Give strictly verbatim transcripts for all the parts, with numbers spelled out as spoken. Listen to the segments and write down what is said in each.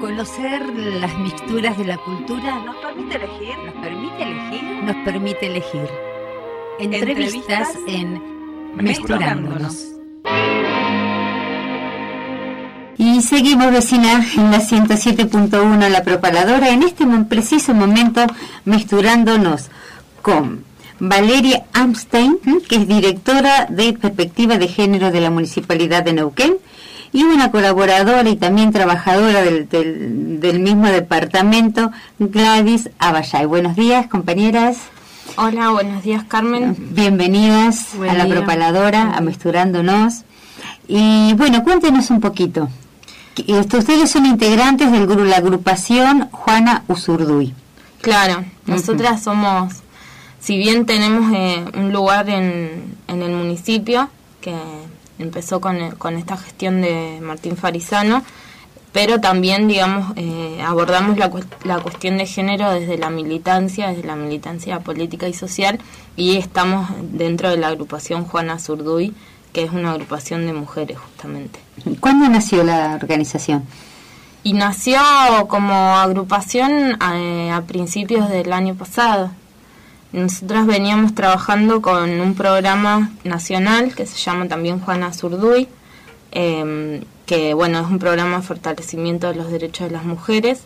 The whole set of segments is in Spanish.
Conocer las mixturas de la cultura nos permite elegir, nos permite elegir, nos permite elegir. Entrevistas, Entrevistas en Mezclándonos. Y seguimos, vecina, en la ciento siete punto uno, La Propaladora, en este preciso momento mezclándonos con Valeria Amstein, que es directora de Perspectiva de Género de la Municipalidad de Neuquén, y una colaboradora y también trabajadora del, del, del mismo departamento, Gladys Abayay. Buenos días, compañeras. Hola, buenos días, Carmen. Bienvenidas Buen a La día. Propaladora, a Mezclándonos. Y bueno, cuéntenos un poquito. Ustedes son integrantes de la agrupación Juana Uzurduy. Claro, nosotras uh-huh. somos, si bien tenemos eh, un lugar en, en el municipio, que empezó con, con esta gestión de Martín Farisano, pero también, digamos, eh, abordamos la, la cuestión de género desde la militancia, desde la militancia política y social, y estamos dentro de la agrupación Juana Uzurduy, que es una agrupación de mujeres, justamente. ¿Cuándo nació la organización? Y nació como agrupación a, a principios del año pasado. Nosotras veníamos trabajando con un programa nacional que se llama también Juana Uzurduy, eh, que bueno, es un programa de fortalecimiento de los derechos de las mujeres,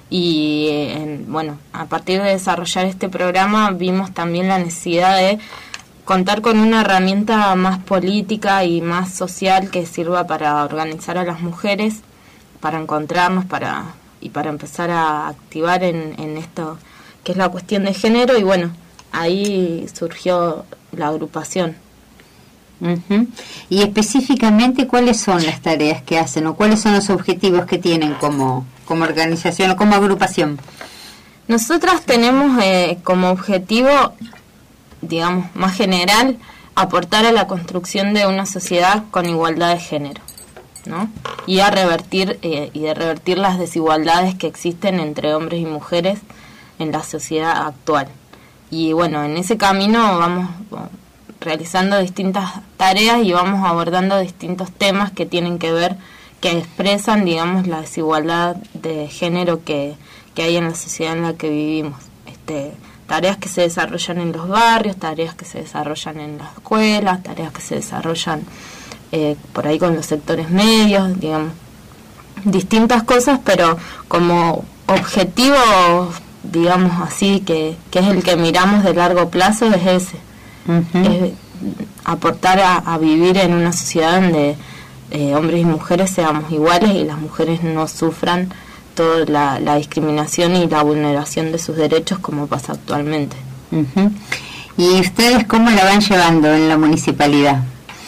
y eh, bueno, a partir de desarrollar este programa vimos también la necesidad de contar con una herramienta más política y más social que sirva para organizar a las mujeres, para encontrarnos para y para empezar a activar en, en esto que es la cuestión de género, y bueno, ahí surgió la agrupación. Uh-huh. Y específicamente, ¿cuáles son las tareas que hacen o cuáles son los objetivos que tienen como, como organización o como agrupación? Nosotras tenemos eh, como objetivo, digamos, más general, aportar a la construcción de una sociedad con igualdad de género, ¿no? Y a revertir eh, y de revertir las desigualdades que existen entre hombres y mujeres en la sociedad actual. Y bueno, en ese camino vamos realizando distintas tareas y vamos abordando distintos temas que tienen que ver, que expresan, digamos, la desigualdad de género que, que hay en la sociedad en la que vivimos. Este, tareas que se desarrollan en los barrios, tareas que se desarrollan en las escuelas, tareas que se desarrollan eh, por ahí con los sectores medios, digamos, distintas cosas, pero como objetivo, digamos así, que, que es el que miramos de largo plazo, es ese. Uh-huh. Es aportar a, a vivir en una sociedad donde eh, hombres y mujeres seamos iguales y las mujeres no sufran toda la, la discriminación y la vulneración de sus derechos como pasa actualmente. Uh-huh. ¿Y ustedes cómo la van llevando en la municipalidad?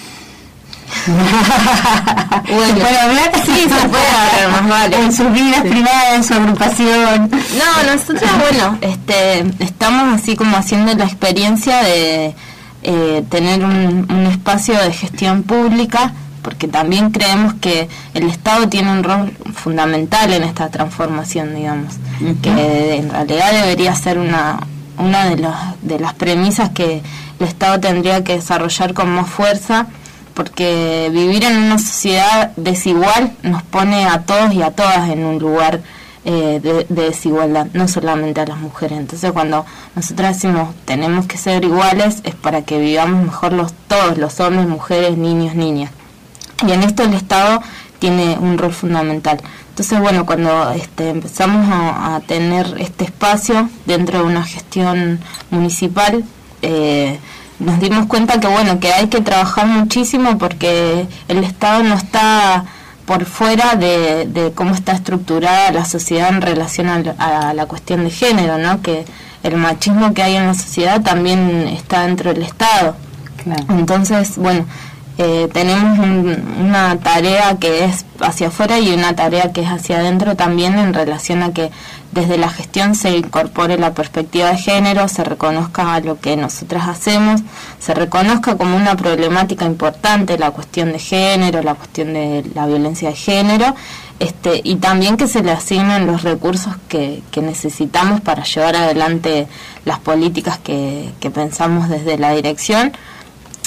Bueno, ¿se puede hablar? Sí, se puede hablar, más vale. En sus vidas sí. privadas, en su agrupación. No, nosotros, bueno, este, estamos así como haciendo la experiencia de eh, tener un, un espacio de gestión pública, porque también creemos que el Estado tiene un rol fundamental en esta transformación, digamos, uh-huh. que en realidad debería ser una una de, los, de las premisas que el Estado tendría que desarrollar con más fuerza, porque vivir en una sociedad desigual nos pone a todos y a todas en un lugar eh, de, de desigualdad, no solamente a las mujeres. Entonces, cuando nosotros decimos tenemos que ser iguales, es para que vivamos mejor los todos, los hombres, mujeres, niños, niñas. Y en esto el Estado tiene un rol fundamental. Entonces, bueno, cuando este, empezamos a, a tener este espacio dentro de una gestión municipal, eh, nos dimos cuenta que bueno que hay que trabajar muchísimo, porque el Estado no está por fuera de, de cómo está estructurada la sociedad en relación a, a la cuestión de género, ¿no? Que el machismo que hay en la sociedad también está dentro del Estado. Claro. Entonces, bueno, eh, tenemos un, una tarea que es hacia afuera y una tarea que es hacia adentro también, en relación a que desde la gestión se incorpore la perspectiva de género, se reconozca lo que nosotras hacemos, se reconozca como una problemática importante la cuestión de género, la cuestión de la violencia de género, este, y también que se le asignen los recursos que, que necesitamos para llevar adelante las políticas que, que pensamos desde la dirección.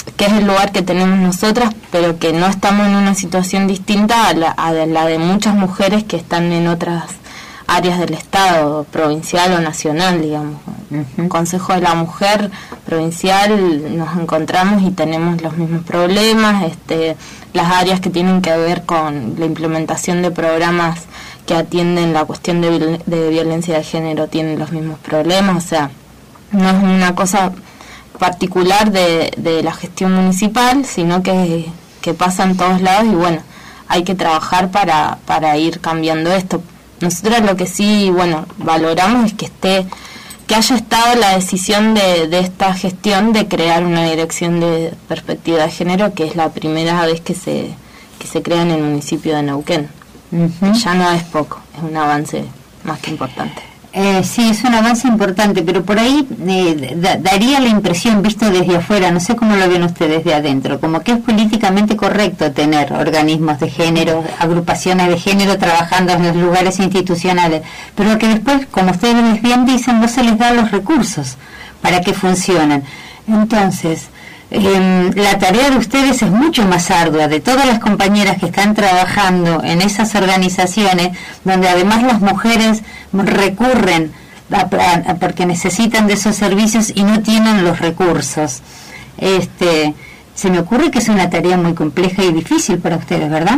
que es el lugar que tenemos nosotras, pero que no estamos en una situación distinta a la, a la de muchas mujeres que están en otras áreas del Estado, provincial o nacional, digamos. Uh-huh. Consejo de la Mujer provincial nos encontramos y tenemos los mismos problemas, este, las áreas que tienen que ver con la implementación de programas que atienden la cuestión de, de violencia de género tienen los mismos problemas, o sea, no es una cosa particular de, de la gestión municipal, sino que, que pasa en todos lados y bueno, hay que trabajar para, para ir cambiando esto. Nosotros lo que sí, bueno, valoramos es que esté, que haya estado la decisión de, de esta gestión de crear una dirección de perspectiva de género, que es la primera vez que se, que se crea en el municipio de Neuquén. Uh-huh. Ya no es poco, es un avance más que importante. Eh, sí, es un avance importante, pero por ahí eh, da, daría la impresión, visto desde afuera, no sé cómo lo ven ustedes de adentro, como que es políticamente correcto tener organismos de género, agrupaciones de género trabajando en los lugares institucionales, pero que después, como ustedes bien dicen, no se les da los recursos para que funcionen. Entonces, eh, la tarea de ustedes es mucho más ardua, de todas las compañeras que están trabajando en esas organizaciones, donde además las mujeres recurren a, a, porque necesitan de esos servicios y no tienen los recursos. Este, se me ocurre que es una tarea muy compleja y difícil para ustedes, ¿verdad?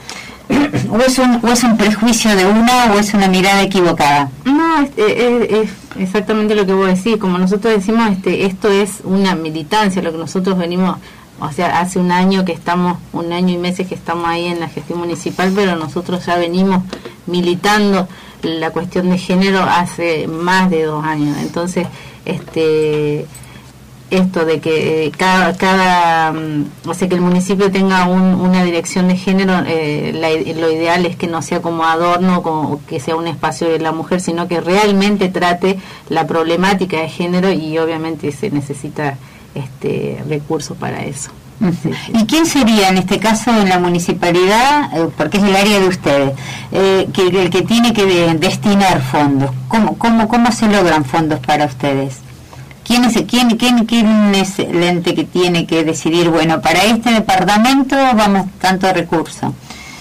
¿O es un, o es un prejuicio de una o es una mirada equivocada? No, es, es, es exactamente lo que vos decís. Como nosotros decimos, este, esto es una militancia, lo que nosotros venimos, o sea, hace un año que estamos, un año y meses que estamos ahí en la gestión municipal, pero nosotros ya venimos militando la cuestión de género hace más de dos años. Entonces, este... esto de que eh, cada, cada o sea, que el municipio tenga un, una dirección de género, eh, la, lo ideal es que no sea como adorno, como que sea un espacio de la mujer, sino que realmente trate la problemática de género y obviamente se necesita este recursos para eso. Uh-huh. Sí, sí. ¿Y quién sería en este caso en la municipalidad, eh, porque es el área de ustedes, eh, que el que tiene que de, destinar fondos? ¿Cómo, cómo, cómo se logran fondos para ustedes? ¿Quién es, quién, quién, ¿Quién es el ente que tiene que decidir, bueno, para este departamento vamos tanto recurso?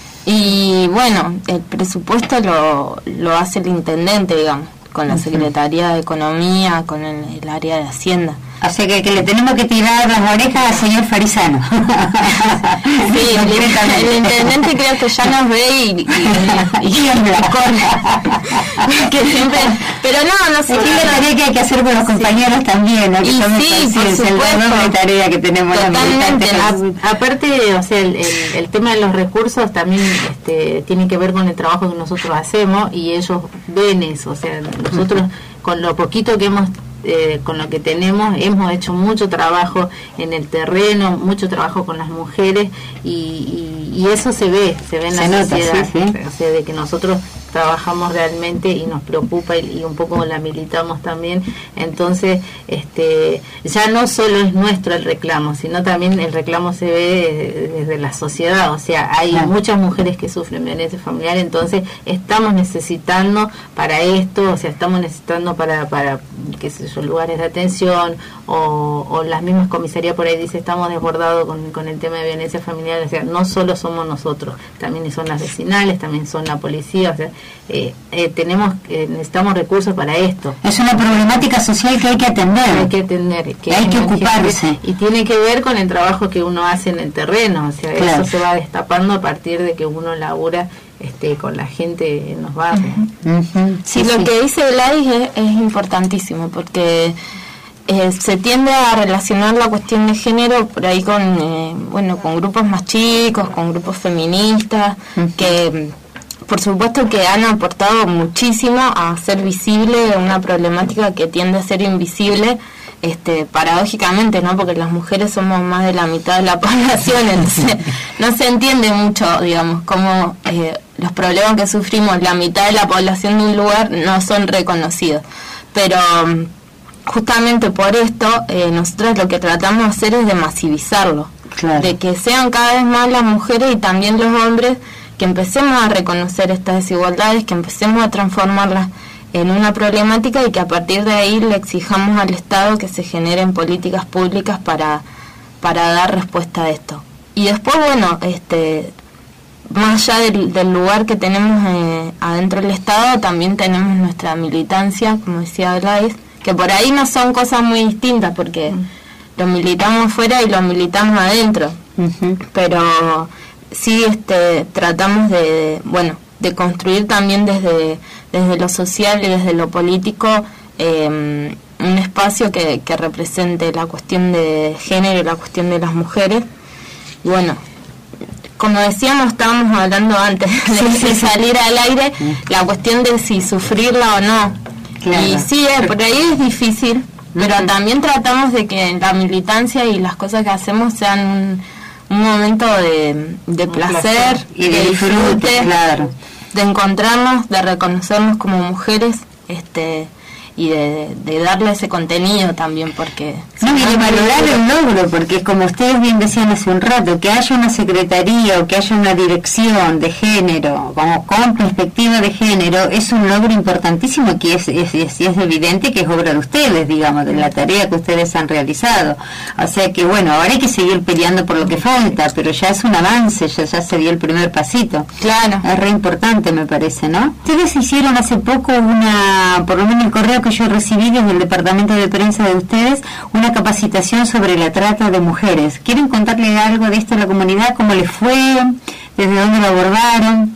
Y bueno, el presupuesto lo, lo hace el intendente, digamos, con la uh-huh. Secretaría de Economía, con el, el área de Hacienda. O sea que, que le tenemos que tirar las orejas al señor Farisano. Sí, el, el intendente creo que ya nos ve y, y, y, y, y corre. Que siempre, pero no, no sé. Es la tarea que hay que hacer con los compañeros también, ¿no? Que y sí, por es supuesto. La tarea que tenemos. Totalmente. A, aparte, o sea, el, el, el tema de los recursos también este, tiene que ver con el trabajo que nosotros hacemos y ellos ven eso. O sea, nosotros con lo poquito que hemos Eh, con lo que tenemos hemos hecho mucho trabajo en el terreno, mucho trabajo con las mujeres y, y, y eso se ve, se ve en se la nota, sociedad, sí, sí. O sea, de que nosotros trabajamos realmente y nos preocupa y, y un poco la militamos también. Entonces este ya no solo es nuestro el reclamo, sino también el reclamo se ve desde la sociedad, o sea, hay claro. muchas mujeres que sufren violencia familiar, entonces estamos necesitando para esto, o sea, estamos necesitando para, para qué sé yo, lugares de atención o, o las mismas comisarías por ahí dice estamos desbordados con, con el tema de violencia familiar, o sea, no solo somos nosotros, también son las vecinales, también son la policía, o sea, eh, eh, tenemos eh, necesitamos recursos para esto. Es una problemática social que hay que atender. Hay que atender, que hay que ocuparse. Y tiene que ver con el trabajo que uno hace en el terreno, o sea, claro. eso se va destapando a partir de que uno labura este con la gente en los barrios. Uh-huh. Uh-huh. Sí, sí, lo sí. que dice Gladys es, es importantísimo porque eh, se tiende a relacionar la cuestión de género por ahí con eh, bueno con grupos más chicos, con grupos feministas uh-huh. que por supuesto que han aportado muchísimo a hacer visible una problemática que tiende a ser invisible, este, paradójicamente, ¿no? Porque las mujeres somos más de la mitad de la población, entonces no se entiende mucho, digamos, cómo eh, los problemas que sufrimos la mitad de la población de un lugar no son reconocidos. Pero justamente por esto, eh, nosotros lo que tratamos de hacer es de masivizarlo, claro. de que sean cada vez más las mujeres y también los hombres que empecemos a reconocer estas desigualdades, que empecemos a transformarlas en una problemática y que a partir de ahí le exijamos al Estado que se generen políticas públicas para para dar respuesta a esto. Y después, bueno, este más allá del, del lugar que tenemos eh, adentro del Estado, también tenemos nuestra militancia, como decía Gladys, que por ahí no son cosas muy distintas, porque mm. lo militamos afuera y lo militamos adentro, uh-huh. pero sí este tratamos de, bueno, de construir también desde, desde lo social y desde lo político eh, un espacio que, que represente la cuestión de género y la cuestión de las mujeres. Y bueno, como decíamos, estábamos hablando antes de, sí, sí, de salir sí. al aire, sí. la cuestión de si sufrirla o no. Claro. Y sí, eh, por ahí es difícil, uh-huh. pero también tratamos de que la militancia y las cosas que hacemos sean un, un momento de, de placer, placer y de, de disfrute, disfrute claro. de encontrarnos, de reconocernos como mujeres, este y de, de darle ese contenido también, porque no, y de valorar el logro, porque como ustedes bien decían hace un rato, que haya una secretaría o que haya una dirección de género como con perspectiva de género es un logro importantísimo, que es, es, es, es evidente que es obra de ustedes, digamos, de la tarea que ustedes han realizado. O sea que bueno, ahora hay que seguir peleando por lo que falta, pero ya es un avance, ya, ya se dio el primer pasito. Claro, es re importante, me parece, ¿no? Ustedes hicieron hace poco una, por lo menos el correo que yo recibí desde el departamento de prensa de ustedes, una capacitación sobre la trata de mujeres. ¿Quieren contarle algo de esto a la comunidad? ¿Cómo les fue? ¿Desde dónde lo abordaron?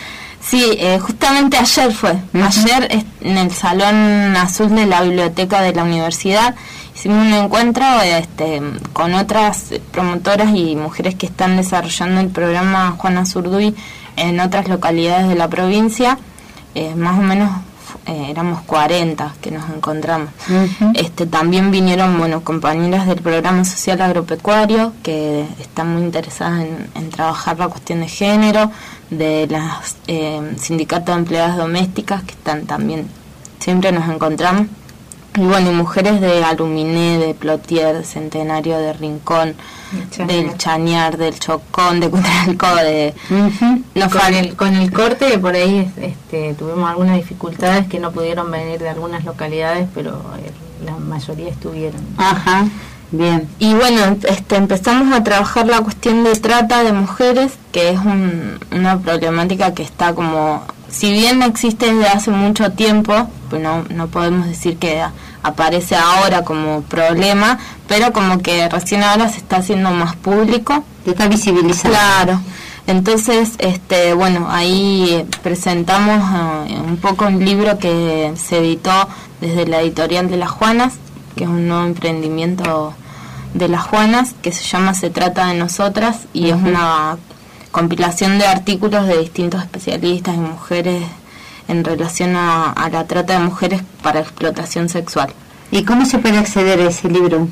Sí, eh, justamente ayer fue. Uh-huh. Ayer en el Salón Azul de la Biblioteca de la Universidad hicimos un encuentro este, con otras promotoras y mujeres que están desarrollando el programa Juana Zurduy en otras localidades de la provincia, eh, más o menos Eh, éramos cuarenta que nos encontramos. Uh-huh. Este también vinieron, bueno, compañeras del programa social agropecuario que están muy interesadas en, en trabajar la cuestión de género, de las eh, sindicatos de empleadas domésticas que están también, siempre nos encontramos, y bueno, y mujeres de Aluminé, de Plotier, de Centenario, de Rincón, Chañar. del Chañar, del Chocón, de Cutralcó, de uh-huh. no, con, el, con el corte por ahí este, tuvimos algunas dificultades que no pudieron venir de algunas localidades, pero eh, la mayoría estuvieron. Ajá, bien. Y bueno, este, empezamos a trabajar la cuestión de trata de mujeres, que es un, una problemática que está como, si bien existe desde hace mucho tiempo, pues no, no podemos decir que aparece ahora como problema, pero como que recién ahora se está haciendo más público. Se está visibilizando. Claro. Entonces, este, bueno, ahí presentamos uh, un poco un libro que se editó desde la editorial de Las Juanas, que es un nuevo emprendimiento de Las Juanas, que se llama Se Trata de Nosotras, y uh-huh. es una compilación de artículos de distintos especialistas y mujeres en relación a, a la trata de mujeres para explotación sexual. ¿Y cómo se puede acceder a ese libro?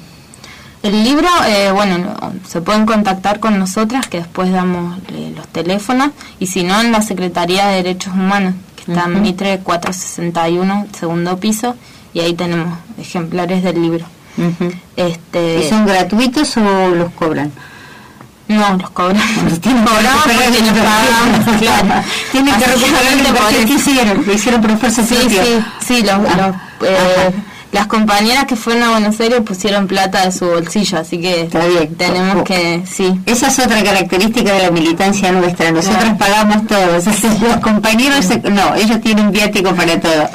El libro, eh, bueno, se pueden contactar con nosotras, que después damos eh, los teléfonos, y si no, en la Secretaría de Derechos Humanos, que está uh-huh. en Mitre cuatrocientos sesenta y uno, segundo piso, y ahí tenemos ejemplares del libro. Uh-huh. este ¿Y son gratuitos o los cobran? No, los cobramos. Los tienen que recuperar, porque nos pagamos, claro. Tienen que recuperar el inversión que hicieron, lo hicieron por fuerza sí, propia. Sí, sí, los, los, eh, las compañeras que fueron a Buenos Aires pusieron plata de su bolsillo, así que está bien. Tenemos que, sí. Esa es otra característica de la militancia nuestra, nosotros claro. pagamos todos, los compañeros, se, no, ellos tienen viático para todo.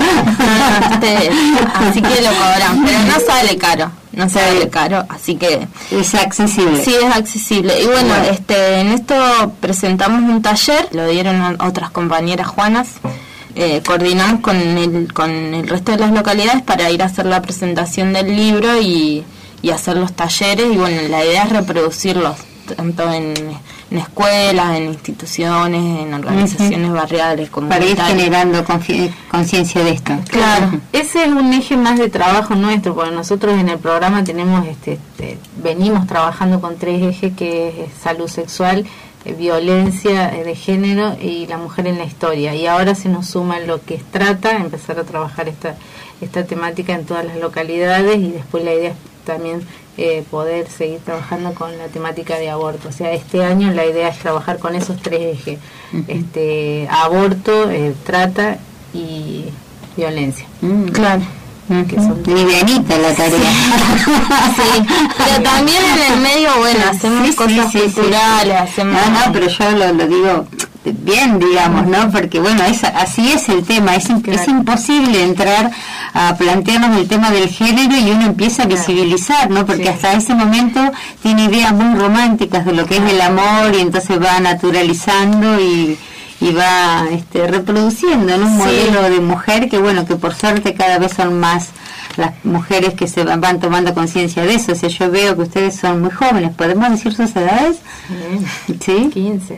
Así que lo cobramos, pero no sale caro. No sale caro, así que es accesible. Sí, es accesible. Y bueno, bueno, este en esto presentamos un taller, lo dieron otras compañeras juanas. Eh, coordinamos con el con el resto de las localidades para ir a hacer la presentación del libro y, y hacer los talleres. Y bueno, la idea es reproducirlos tanto en, en escuelas, en instituciones, en organizaciones uh-huh. barriales, comunitarias. Para ir generando confi- conciencia de esto. Claro, uh-huh. ese es un eje más de trabajo nuestro, porque nosotros en el programa tenemos, este, este venimos trabajando con tres ejes, que es salud sexual, eh, violencia eh, de género y la mujer en la historia. Y ahora se nos suma lo que es trata, empezar a trabajar esta, esta temática en todas las localidades, y después la idea es también Eh, poder seguir trabajando con la temática de aborto. O sea, este año la idea es trabajar con esos tres ejes, uh-huh. este aborto, eh, trata y violencia. Mm. Claro. Uh-huh. Que son livianita la tarea. Sí, pero también en el medio, bueno, hacemos sí, cosas sí, sí, culturales, sí. hacemos... No, no, pero yo lo, lo digo bien, digamos, ¿no? Porque, bueno, es, así es el tema, es, claro. es imposible entrar a plantearnos el tema del género y uno empieza a visibilizar, ¿no? Porque sí. hasta ese momento tiene ideas muy románticas de lo que es el amor y entonces va naturalizando y... y va este, reproduciendo, ¿no? Un sí. modelo de mujer que, bueno, que por suerte cada vez son más las mujeres que se van, van tomando conciencia de eso. O sea, yo veo que ustedes son muy jóvenes. ¿Podemos decir sus edades? Sí. ¿Sí? quince.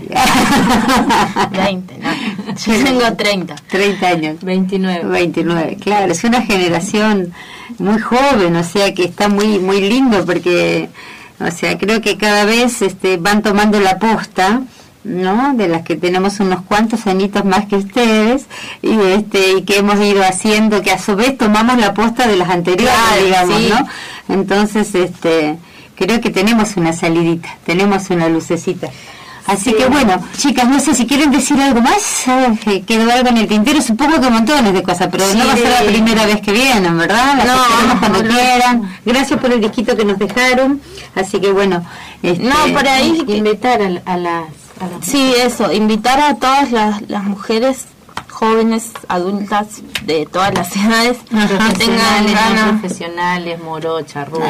veinte, no. Yo tengo treinta. treinta años. veintinueve. veintinueve, claro. Es una generación muy joven, o sea, que está muy muy lindo porque, o sea, creo que cada vez este, van tomando la posta, ¿no? De las que tenemos unos cuantos añitos más que ustedes y este y que hemos ido haciendo, que a su vez tomamos la posta de las anteriores, claro, digamos, sí. ¿no? Entonces, este creo que tenemos una salidita, tenemos una lucecita. Así sí. que bueno, chicas, no sé si quieren decir algo más, eh, quedó algo en el tintero, supongo que montones de cosas, pero sí. no va a ser la primera vez que vienen, ¿verdad? Las no, esperamos cuando no, quieran. Gracias por el disquito que nos dejaron, así que bueno, este, no, por ahí invitar a, a las Sí, eso, invitar a todas las, las mujeres jóvenes, adultas, de todas las edades, que tengan ganas, profesionales, morochas, rubias,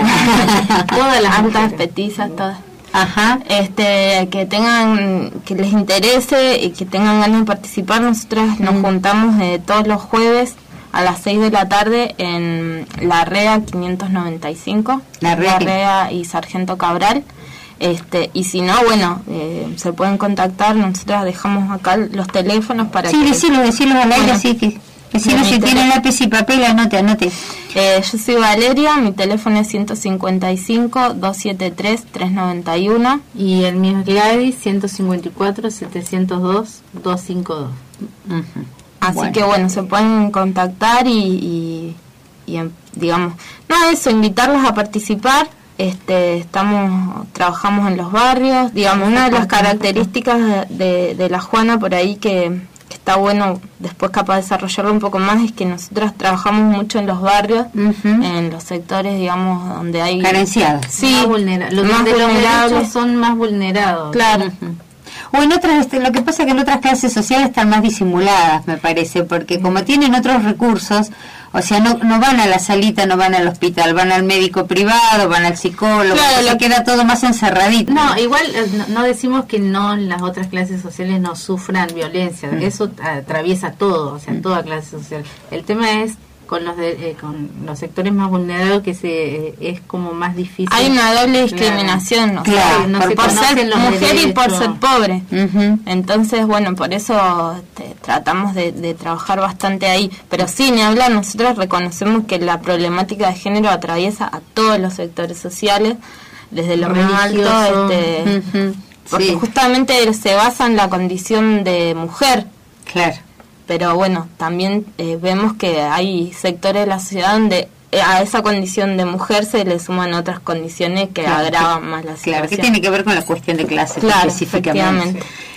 todas las altas, petizas, todas. Ajá. Este, que tengan, que les interese y que tengan ganas de participar. Nosotras nos mm. juntamos eh, todos los jueves a las seis de la tarde en la R E A quinientos noventa y cinco, la R E A, la R E A y Sargento Cabral. Este, y si no, bueno, eh, se pueden contactar, nosotros dejamos acá los teléfonos para sí, que... Sí, decirlo, decirlo al aire, bueno, sí, que, que si no, si tienen lápiz y papel, anote, anote. Eh, yo soy Valeria, mi teléfono es ciento cincuenta y cinco, doscientos setenta y tres, trescientos noventa y uno. Y el mío es Gladys, ciento cincuenta y cuatro, setecientos dos, doscientos cincuenta y dos. Uh-huh. Así bueno. que bueno, se pueden contactar y, y, y digamos, no, eso, invitarlos a participar. Este, estamos trabajamos en los barrios, digamos, una de las características de, de, de la Juana por ahí que, que está bueno después capaz de desarrollarlo un poco más es que nosotras trabajamos mucho en los barrios, uh-huh. en los sectores, digamos, donde hay carenciados, sí, más vulnera- los más vulnerables son más vulnerados, claro. Uh-huh. O en otras, este, lo que pasa es que en otras clases sociales están más disimuladas, me parece, porque como tienen otros recursos, o sea, no no van a la salita, no van al hospital, van al médico privado, van al psicólogo, claro, lo queda todo más encerradito. No, igual no, no decimos que no las otras clases sociales no sufran violencia, mm. eso atraviesa todo, o sea, mm. toda clase social. El tema es con los de, eh, con los sectores más vulnerados que se eh, es como más difícil. Hay una doble discriminación, ¿no? Claro, no por, se por ser mujer derechos. Y por ser pobre. Uh-huh. Entonces, bueno, por eso te, tratamos de, de trabajar bastante ahí. Pero sí, ni hablar, nosotros reconocemos que la problemática de género atraviesa a todos los sectores sociales, desde lo más alto, este, uh-huh. porque sí. justamente se basa en la condición de mujer. Claro. Pero bueno, también eh, vemos que hay sectores de la sociedad donde eh, a esa condición de mujer se le suman otras condiciones que claro, agravan que, más la situación. Claro, que tiene que ver con la cuestión de clase claro, específicamente.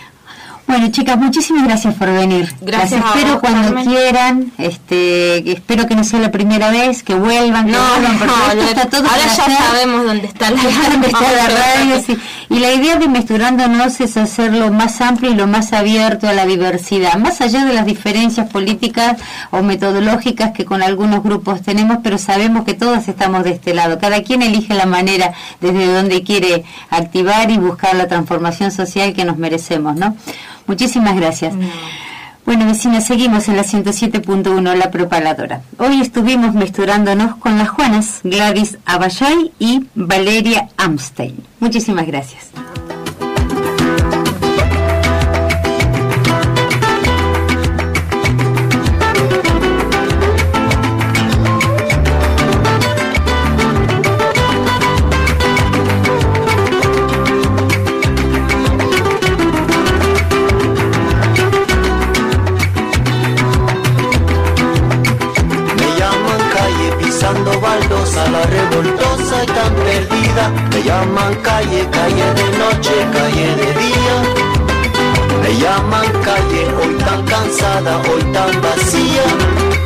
Bueno, chicas, muchísimas gracias por venir. Gracias. Las espero vos, cuando Carmen. quieran. Este, espero que no sea la primera vez que vuelvan. Que no, vuelvan, porque no, esto está todo ahora ya hacer. sabemos dónde está la radio. Dónde está la radio sí. Y la idea de Mezclándonos es hacerlo más amplio y lo más abierto a la diversidad, más allá de las diferencias políticas o metodológicas que con algunos grupos tenemos, pero sabemos que todos estamos de este lado. Cada quien elige la manera desde donde quiere activar y buscar la transformación social que nos merecemos, ¿no? Muchísimas gracias. No. Bueno, vecinas, seguimos en la ciento siete punto uno, La Propaladora. Hoy estuvimos mezclándonos con las Juanas, Gladys Abashai y Valeria Amstein. Muchísimas gracias. baldosa, la revoltosa y tan perdida. Me llaman calle, calle de noche, calle de día. Me llaman calle, hoy tan cansada, hoy tan vacía.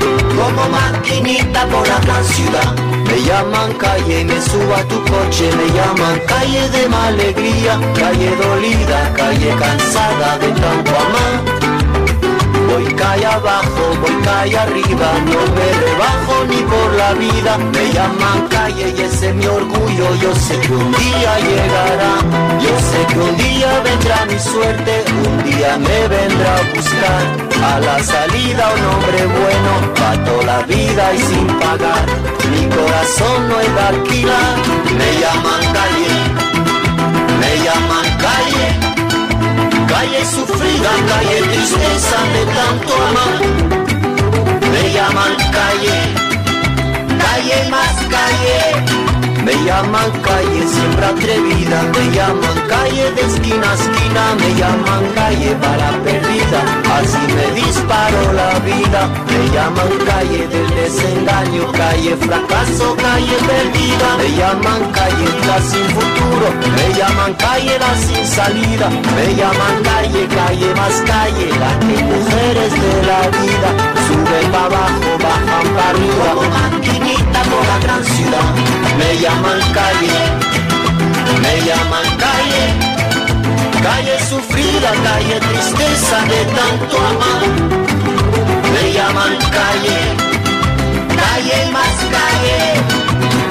como maquinita por la gran ciudad. Me llaman calle y me subo a tu coche, me llaman calle de mala alegría, calle dolida, calle cansada de tanto amar. Voy calle abajo, voy calle arriba, no me rebajo ni por la vida. Me llaman calle y ese es mi orgullo, yo sé que un día llegará. Yo sé que un día vendrá mi suerte, un día me vendrá a buscar. A la salida un hombre bueno, pa' toda la vida y sin pagar. Mi corazón no es de alquilar. Me llaman calle, me llaman calle. Calle sufrida, calle tristeza de tanto amar. Me llaman calle, calle más calle. Me llaman calle siempre atrevida, me llaman calle de esquina a esquina, me llaman calle para perdida, así me disparó la vida. Me llaman calle del desengaño, calle fracaso, calle perdida. Me llaman calle la sin futuro, me llaman calle la sin salida. Me llaman calle, calle más calle, la que mujeres de la vida suben para abajo, bajan para arriba, como maquinita por la gran ciudad. Me llaman calle, me llaman calle, calle sufrida, calle tristeza de tanto amar. Me llaman calle, calle más calle.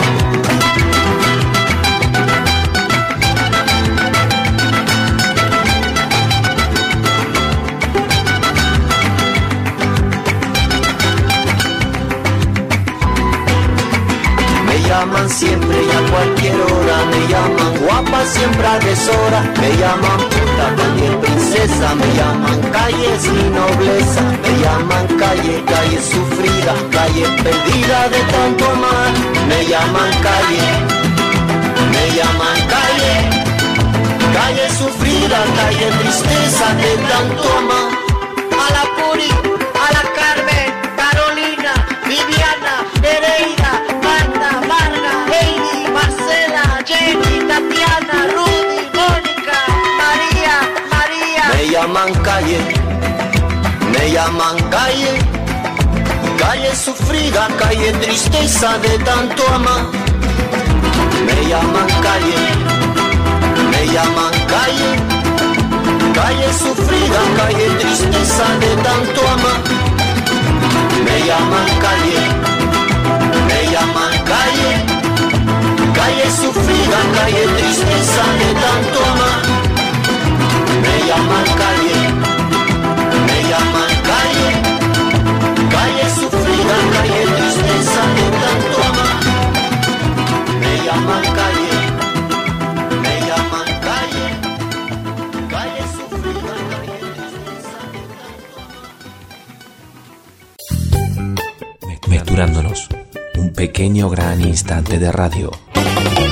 Me llaman siempre y a cualquier hora, me llaman guapa siempre a deshora, me llaman puta también princesa, me llaman calle sin nobleza, me llaman calle, calle sufrida, calle perdida de tanto amar. Me llaman calle, me llaman calle, calle sufrida, calle tristeza de tanto amar. A la Puri, a la Carmen, Carolina, Viviana, Nereida, Marta, Marga, Heidi, Marcela, Jenny, Tatiana, Rudy, Mónica, María, María. Me llaman calle, me llaman calle, calle sufrida, calle tristeza de tanto amar. Me llaman calle, me llaman calle, calle sufrida, calle tristeza de tanto amar. Me llaman calle, me llaman calle, calle sufrida, calle tristeza de tanto amar. Me llaman calle, me llaman calle, calle sufrida, calle tristeza de tanto amar. Me llaman calle, me llaman calle, calle sufrida, calle tristeza de tanto amar. Mezclándonos, un pequeño gran instante de radio.